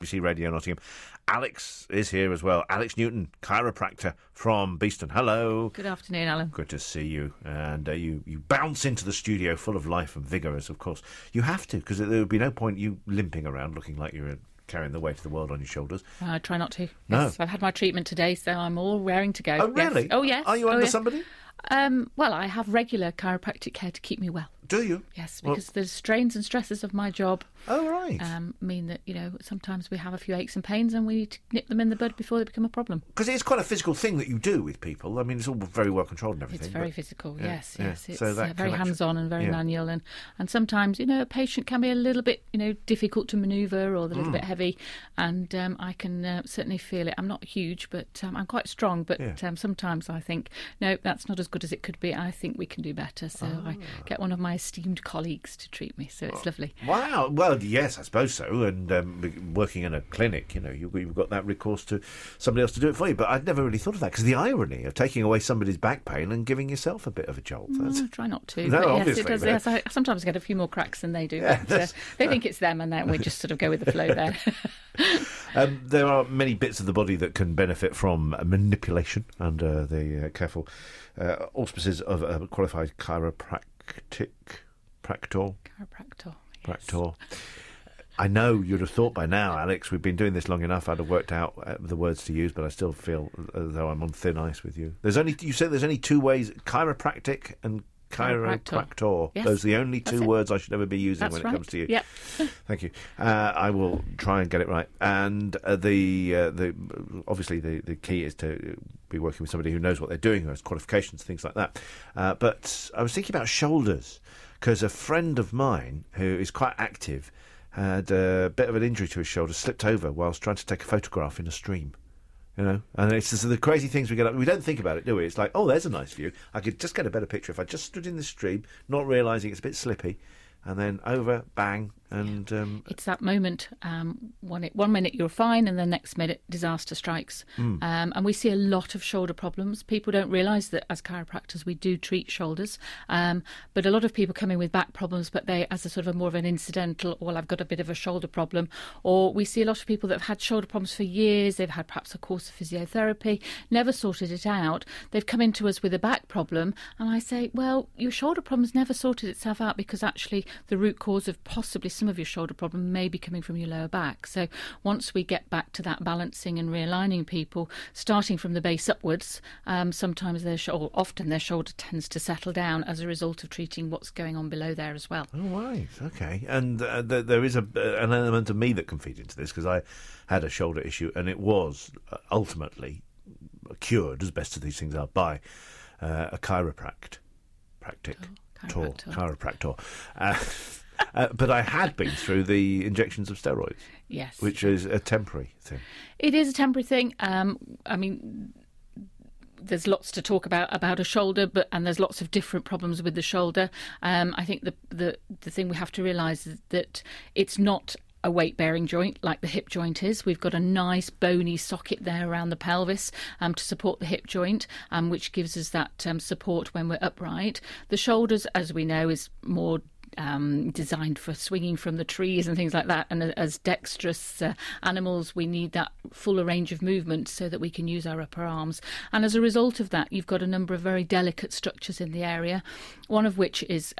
BBC Radio Nottingham. Alex is here as well. Alex Newton, chiropractor from Beeston. Hello. Good afternoon, Alan. Good to see you. And you bounce into the studio full of life and vigour, as of course you have to, because there would be no point you limping around looking like you're carrying the weight of the world on your shoulders. I try not to. No. Yes, I've had my treatment today, so I'm all raring to go. Oh, really? Yes. Oh, yes. Are you under somebody? Well, I have regular chiropractic care to keep me well. Do you? Yes, because the strains and stresses of my job right. Mean that, sometimes we have a few aches and pains and we need to nip them in the bud before they become a problem. Because it's quite a physical thing that you do with people. I mean, it's all very well controlled and everything. It's very physical, yes. It's so very hands-on and very manual. And sometimes, a patient can be a little bit, difficult to manoeuvre or a little bit heavy. And I can certainly feel it. I'm not huge, but I'm quite strong. But sometimes I think, no, that's not as good as it could be. I think we can do better. So I get one of my esteemed colleagues to treat me. So it's lovely. Wow. Well, yes, I suppose so. And working in a clinic, you've got that recourse to somebody else to do it for you. But I'd never really thought of that, because the irony of taking away somebody's back pain and giving yourself a bit of a jolt. I try not to. No, but obviously. Yes, it does. Yes, I sometimes get a few more cracks than they do. Yeah, but, they think it's them, and then we just sort of go with the flow there. There are many bits of the body that can benefit from manipulation under the careful auspices of a qualified chiropractor. Chiropractor. I know you'd have thought by now, Alex, we've been doing this long enough, I'd have worked out the words to use, but I still feel as though I'm on thin ice with you. You said there's only two ways, chiropractic and chiropractor. Yes. Those are the only two words I should ever be using. That's when it comes to you. Yep. Thank you. I will try and get it right. And obviously the key is to be working with somebody who knows what they're doing, who has qualifications, things like that. But I was thinking about shoulders, because a friend of mine who is quite active had a bit of an injury to his shoulder, slipped over whilst trying to take a photograph in a stream. And it's just the crazy things we get up. We don't think about it, do we? It's like, oh, there's a nice view. I could just get a better picture if I just stood in the stream, not realising it's a bit slippy, and then over, bang, and... it's that moment, one minute you're fine, and the next minute disaster strikes. And we see a lot of shoulder problems. People don't realise that as chiropractors we do treat shoulders, but a lot of people come in with back problems, but they, as a sort of more of an incidental, well, I've got a bit of a shoulder problem. Or we see a lot of people that have had shoulder problems for years. They've had perhaps a course of physiotherapy, never sorted it out. They've come into us with a back problem, and I say, well, your shoulder problem's never sorted itself out, because actually the root cause of possibly some of your shoulder problem may be coming from your lower back. So once we get back to that balancing and realigning people, starting from the base upwards, sometimes often their shoulder tends to settle down as a result of treating what's going on below there as well. Oh, right, okay. And there is an element of me that can feed into this, because I had a shoulder issue, and it was ultimately cured, as best as these things are, by a chiropractor. But I had been through the injections of steroids. Yes. Which is a temporary thing. It is a temporary thing. I mean, there's lots to talk about a shoulder, and there's lots of different problems with the shoulder. I think the thing we have to realise is that it's not a weight-bearing joint like the hip joint is. We've got a nice bony socket there around the pelvis to support the hip joint, which gives us that support when we're upright. The shoulders, as we know, is more designed for swinging from the trees and things like that, and as dexterous animals we need that fuller range of movement so that we can use our upper arms. And as a result of that, you've got a number of very delicate structures in the area, one of which is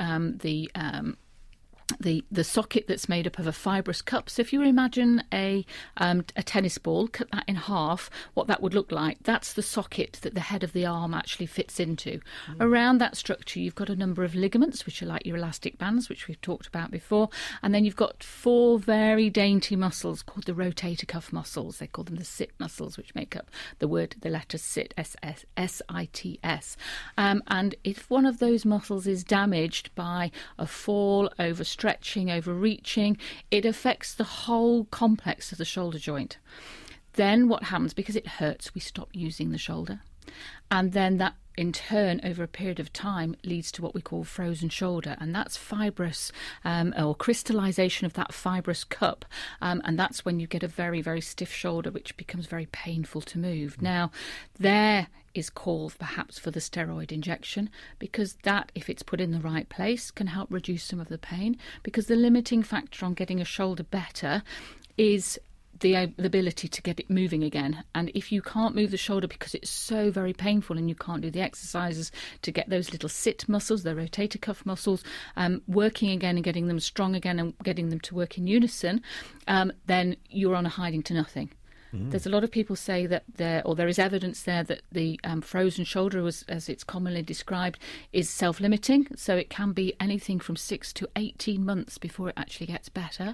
the socket that's made up of a fibrous cup. So if you imagine a tennis ball, cut that in half, what that would look like, that's the socket that the head of the arm actually fits into. Around that structure, you've got a number of ligaments, which are like your elastic bands, which we've talked about before, and then you've got four very dainty muscles called the rotator cuff muscles. They call them the sit muscles, which make up the letter sit, S-I-T-S. And if one of those muscles is damaged by a fall, overstretching, overreaching, it affects the whole complex of the shoulder joint. Then what happens, because it hurts, we stop using the shoulder. And then that, in turn, over a period of time, leads to what we call frozen shoulder. And that's fibrous, or crystallization of that fibrous cup. And that's when you get a very, very stiff shoulder, which becomes very painful to move. Now, there is called perhaps for the steroid injection, because that, if it's put in the right place, can help reduce some of the pain, because the limiting factor on getting a shoulder better is the ability to get it moving again. And if you can't move the shoulder because it's so very painful and you can't do the exercises to get those little sit muscles, the rotator cuff muscles, working again and getting them strong again and getting them to work in unison, then you're on a hiding to nothing. There's a lot of people say that there is evidence there that the frozen shoulder, as it's commonly described, is self-limiting. So it can be anything from 6 to 18 months before it actually gets better.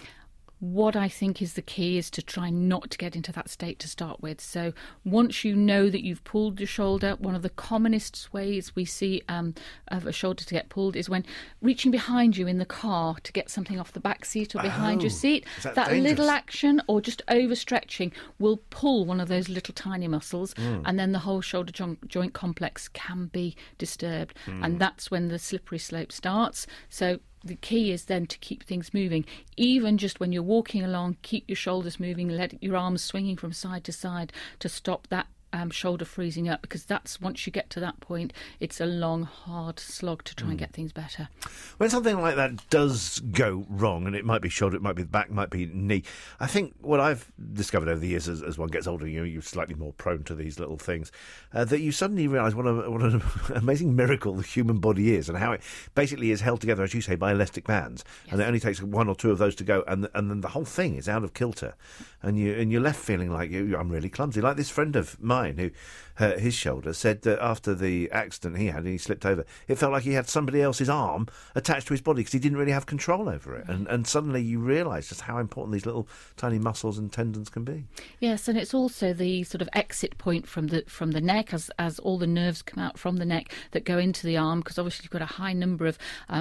What I think is the key is to try not to get into that state to start with. So once you know that you've pulled the shoulder, one of the commonest ways we see of a shoulder to get pulled is when reaching behind you in the car to get something off the back seat or behind your seat. That little action or just overstretching will pull one of those little tiny muscles, and then the whole shoulder joint complex can be disturbed. And that's when the slippery slope starts. So the key is then to keep things moving. Even just when you're walking along, keep your shoulders moving, let your arms swinging from side to side to stop that shoulder freezing up, because that's, once you get to that point, it's a long, hard slog to try and get things better. When something like that does go wrong, and it might be shoulder, it might be the back, it might be knee, I think what I've discovered over the years as one gets older, you're slightly more prone to these little things, that you suddenly realise what an amazing miracle the human body is, and how it basically is held together, as you say, by elastic bands. Yes. And it only takes one or two of those to go, and then the whole thing is out of kilter, and you're left feeling like I'm really clumsy. Like this friend of mine who hurt his shoulder said that after the accident he had and he slipped over, it felt like he had somebody else's arm attached to his body because he didn't really have control over it. And suddenly you realise just how important these little tiny muscles and tendons can be. Yes, and it's also the sort of exit point from the neck, as all the nerves come out from the neck that go into the arm, because obviously you've got a high number of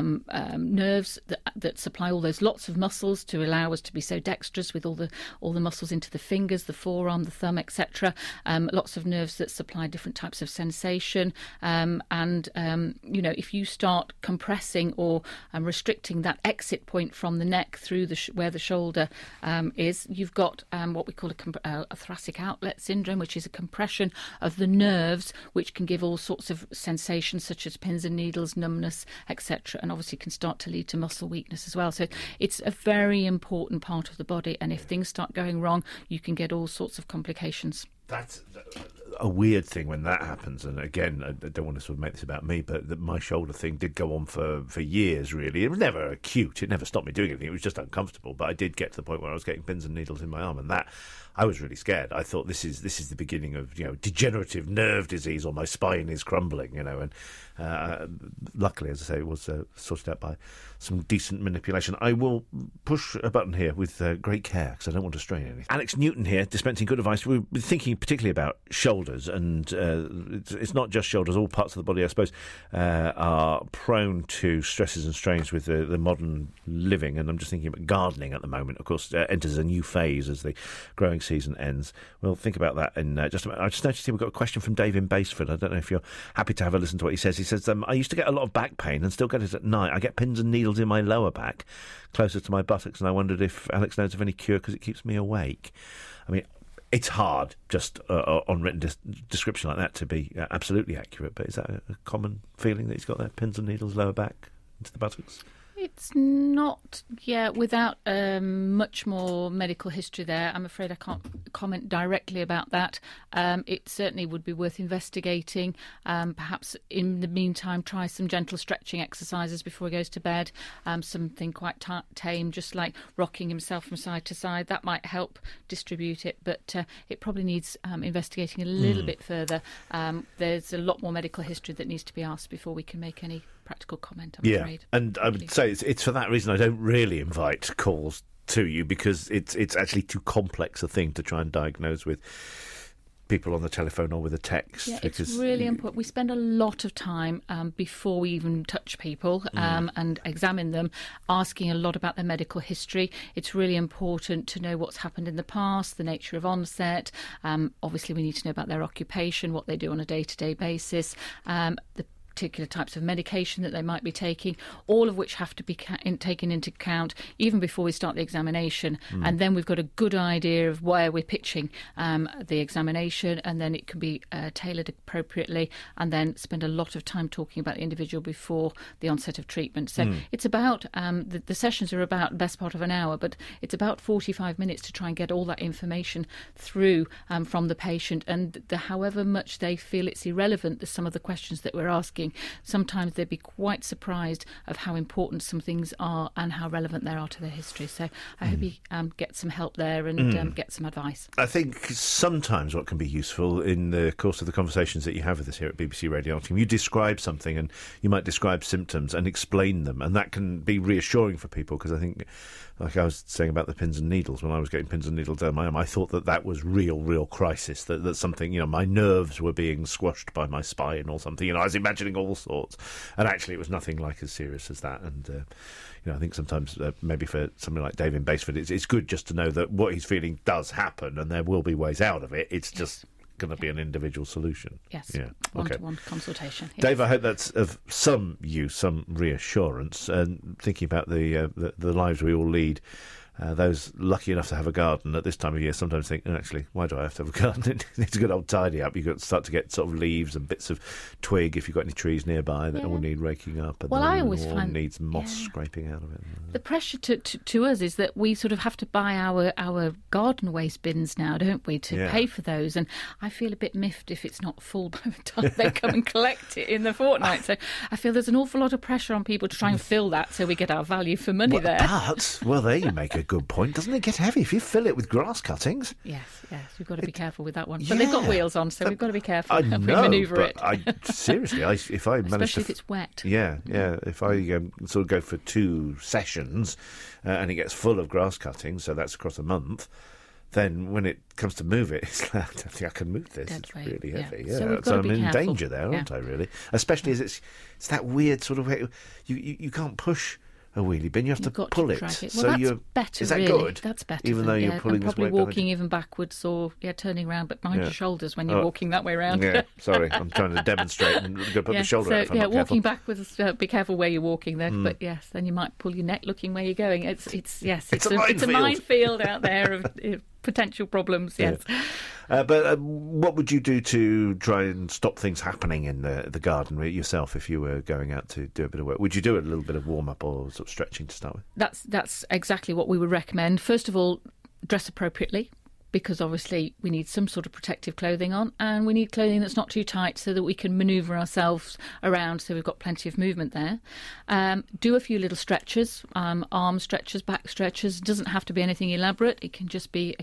nerves that supply all those lots of muscles to allow us to be so dexterous with all the muscles into the fingers, the forearm, the thumb, etc. Lots of nerves that supply different types of sensation, if you start compressing or restricting that exit point from the neck through where the shoulder is, you've got what we call a thoracic outlet syndrome, which is a compression of the nerves, which can give all sorts of sensations such as pins and needles, numbness, etc., and obviously can start to lead to muscle weakness as well. So it's a very important part of the body, and if things start going wrong, you can get all sorts of complications. That's a weird thing when that happens. And again, I don't want to sort of make this about me, but my shoulder thing did go on for years, really. It was never acute. It never stopped me doing anything. It was just uncomfortable. But I did get to the point where I was getting pins and needles in my arm, and that I was really scared. I thought this is the beginning of degenerative nerve disease, or my spine is crumbling, and luckily, as I say, it was sorted out by some decent manipulation. I will push a button here with great care because I don't want to strain anything. Alex Newton here, dispensing good advice. We're thinking particularly about shoulders, and it's not just shoulders. All parts of the body, I suppose, are prone to stresses and strains with the modern living. And I'm just thinking about gardening at the moment. Of course, enters a new phase as the growing season ends. We'll think about that in just a minute. I just noticed here we've got a question from Dave in Baseford. I don't know if you're happy to have a listen to what he says. He says, I used to get a lot of back pain and still get it at night. I get pins and needles in my lower back, closer to my buttocks, and I wondered if Alex knows of any cure because it keeps me awake. I mean, it's hard just on written description like that to be absolutely accurate, but is that a common feeling that he's got there? Pins and needles, lower back, into the buttocks? It's not, without much more medical history there. I'm afraid I can't comment directly about that. It certainly would be worth investigating. Perhaps in the meantime, try some gentle stretching exercises before he goes to bed. Something quite tame, just like rocking himself from side to side. That might help distribute it, but it probably needs investigating a little bit further. There's a lot more medical history that needs to be asked before we can make any practical comment, I'm afraid. And I would say it's for that reason I don't really invite calls to you, because it's actually too complex a thing to try and diagnose with people on the telephone or with a text. Yeah, it's really important. We spend a lot of time before we even touch people and examine them, asking a lot about their medical history. It's really important to know what's happened in the past, the nature of onset. Obviously, we need to know about their occupation, what they do on a day-to-day basis, the particular types of medication that they might be taking, all of which have to be taken into account even before we start the examination. And then we've got a good idea of where we're pitching the examination, and then it can be tailored appropriately, and then spend a lot of time talking about the individual before the onset of treatment. So it's about, the sessions are about the best part of an hour, but it's about 45 minutes to try and get all that information through from the patient. And however much they feel it's irrelevant, some of the questions that we're asking, sometimes they'd be quite surprised of how important some things are and how relevant they are to their history. So I hope you get some help there and get some advice. I think sometimes what can be useful in the course of the conversations that you have with us here at BBC Radiology, you describe something and you might describe symptoms and explain them, and that can be reassuring for people, because I think, like I was saying about the pins and needles, when I was getting pins and needles down my arm, I thought that was real crisis, that something, my nerves were being squashed by my spine or something. I was imagining all sorts, and actually it was nothing like as serious as that. And I think sometimes maybe for something like David Basford, it's good just to know that what he's feeling does happen, and there will be ways out of it. It's just going to be an individual solution. Yes, one-to-one consultation. Yes. Dave, I hope that's of some use, some reassurance, and thinking about the lives we all lead. Those lucky enough to have a garden at this time of year sometimes think, actually, why do I have to have a garden? It needs a good old tidy up. You've got to start to get sort of leaves and bits of twig, if you've got any trees nearby, that all need raking up. And I always find needs moss scraping out of it. The pressure to us is that we sort of have to buy our garden waste bins now, don't we, to pay for those. And I feel a bit miffed if it's not full by the time they come and collect it in the fortnight. So I feel there's an awful lot of pressure on people to try and fill that so we get our value for money there. But, there you make a good point. Doesn't it get heavy if you fill it with grass cuttings? Yes, we've got to be careful with that one. But they've got wheels on, so we've got to be careful how we manoeuvre it. Seriously, if I manage especially if it's wet. If I sort of go for 2 sessions and it gets full of grass cuttings, so that's across a month, then when it comes to move it, it's like, I don't think I can move this. Dead it's weight. really heavy. So I'm in careful. danger there, aren't I, really? Especially as it's that weird sort of way. You can't push a wheelie bin, you have to pull it. Drag it. So Well, that's better, is that really. good? That's better. Even though you're pulling this probably weight walking even backwards or turning around, but behind your shoulders when you're walking that way around. Yeah, sorry, I'm trying to demonstrate and go put my shoulder out if I'm not walking careful. backwards, be careful where you're walking there. But yes, then you might pull your neck looking where you're going. It's a minefield out there of potential problems. Yes. But what would you do to try and stop things happening in the garden yourself if you were going out to do a bit of work? Would you do a little bit of warm-up or sort of stretching to start with? That's exactly what we would recommend. First of all, dress appropriately, because obviously we need some sort of protective clothing on, and we need clothing that's not too tight so that we can manoeuvre ourselves around, so we've got plenty of movement there. Do a few little stretches, arm stretches, back stretches. It doesn't have to be anything elaborate. It can just be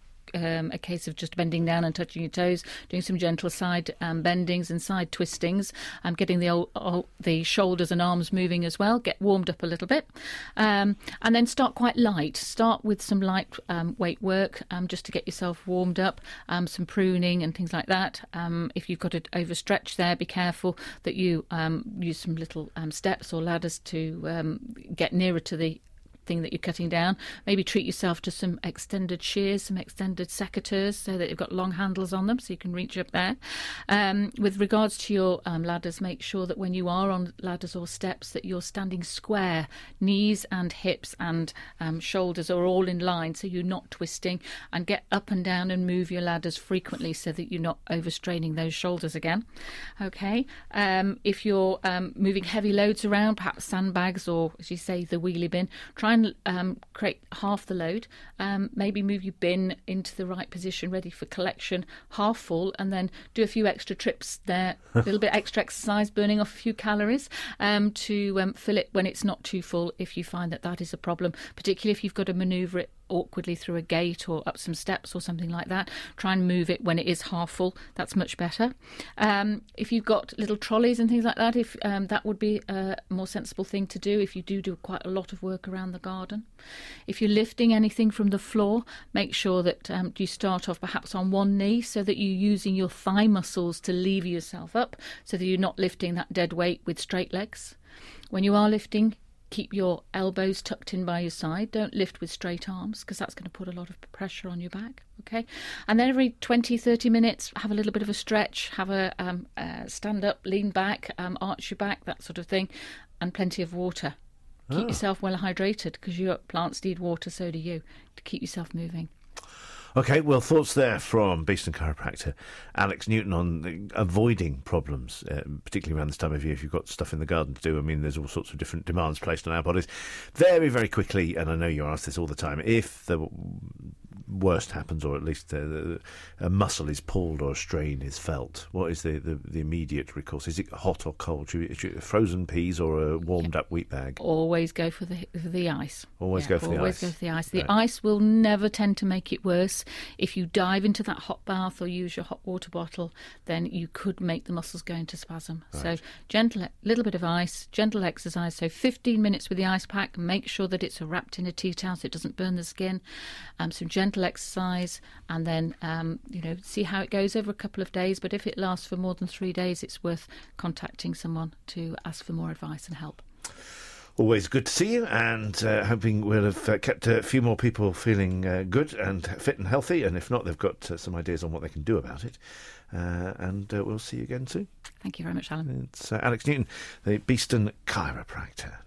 a case of just bending down and touching your toes, doing some gentle side bendings and side twistings, getting the shoulders and arms moving as well. Get warmed up a little bit, and then start quite light. Start with some light weight work just to get yourself warmed up, some pruning and things like that. If you've got to overstretch there, be careful that you use some little steps or ladders to get nearer to the thing that you're cutting down. Maybe treat yourself to some extended shears, some extended secateurs, so that you've got long handles on them so you can reach up there. With regards to your ladders, make sure that when you are on ladders or steps that you're standing square. Knees and hips and shoulders are all in line, so you're not twisting, and get up and down and move your ladders frequently so that you're not overstraining those shoulders again. Okay. If you're moving heavy loads around, perhaps sandbags or, as you say, the wheelie bin, try and create half the load. Maybe move your bin into the right position, ready for collection, half full, and then do a few extra trips there, a little bit extra exercise, burning off a few calories to fill it when it's not too full, if you find that is a problem, particularly if you've got to manoeuvre it awkwardly through a gate or up some steps or something like that. Try and move it when it is half full. That's much better. If you've got little trolleys and things like that, if that would be a more sensible thing to do if you do quite a lot of work around the garden. If you're lifting anything from the floor, make sure that you start off perhaps on one knee so that you're using your thigh muscles to lever yourself up so that you're not lifting that dead weight with straight legs. When you are lifting, keep your elbows tucked in by your side. Don't lift with straight arms because that's going to put a lot of pressure on your back. Okay, and then every 20, 30 minutes, have a little bit of a stretch, have a stand up, lean back, arch your back, that sort of thing, and plenty of water. Keep yourself well hydrated because your plants need water, so do you, to keep yourself moving. Okay, well, thoughts there from Beeston chiropractor Alex Newton on avoiding problems, particularly around this time of year if you've got stuff in the garden to do. I mean, there's all sorts of different demands placed on our bodies. Very, very quickly, and I know you're asked this all the time, if the worst happens, or at least a muscle is pulled or a strain is felt, what is the immediate recourse? Is it hot or cold? Should you frozen peas or a warmed up wheat bag? Always go for the ice. Always go for the ice. Always go for the ice. The ice will never tend to make it worse. If you dive into that hot bath or use your hot water bottle, then you could make the muscles go into spasm. Right. So little bit of ice, gentle exercise. So 15 minutes with the ice pack. Make sure that it's wrapped in a tea towel so it doesn't burn the skin. Some gentle exercise, and then see how it goes over a couple of days. But if it lasts for more than 3 days, it's worth contacting someone to ask for more advice and help. Always good to see you, and hoping we'll have kept a few more people feeling good and fit and healthy, and if not, they've got some ideas on what they can do about it. And we'll see you again soon. Thank you very much, Alan. It's Alex Newton, the Beeston chiropractor.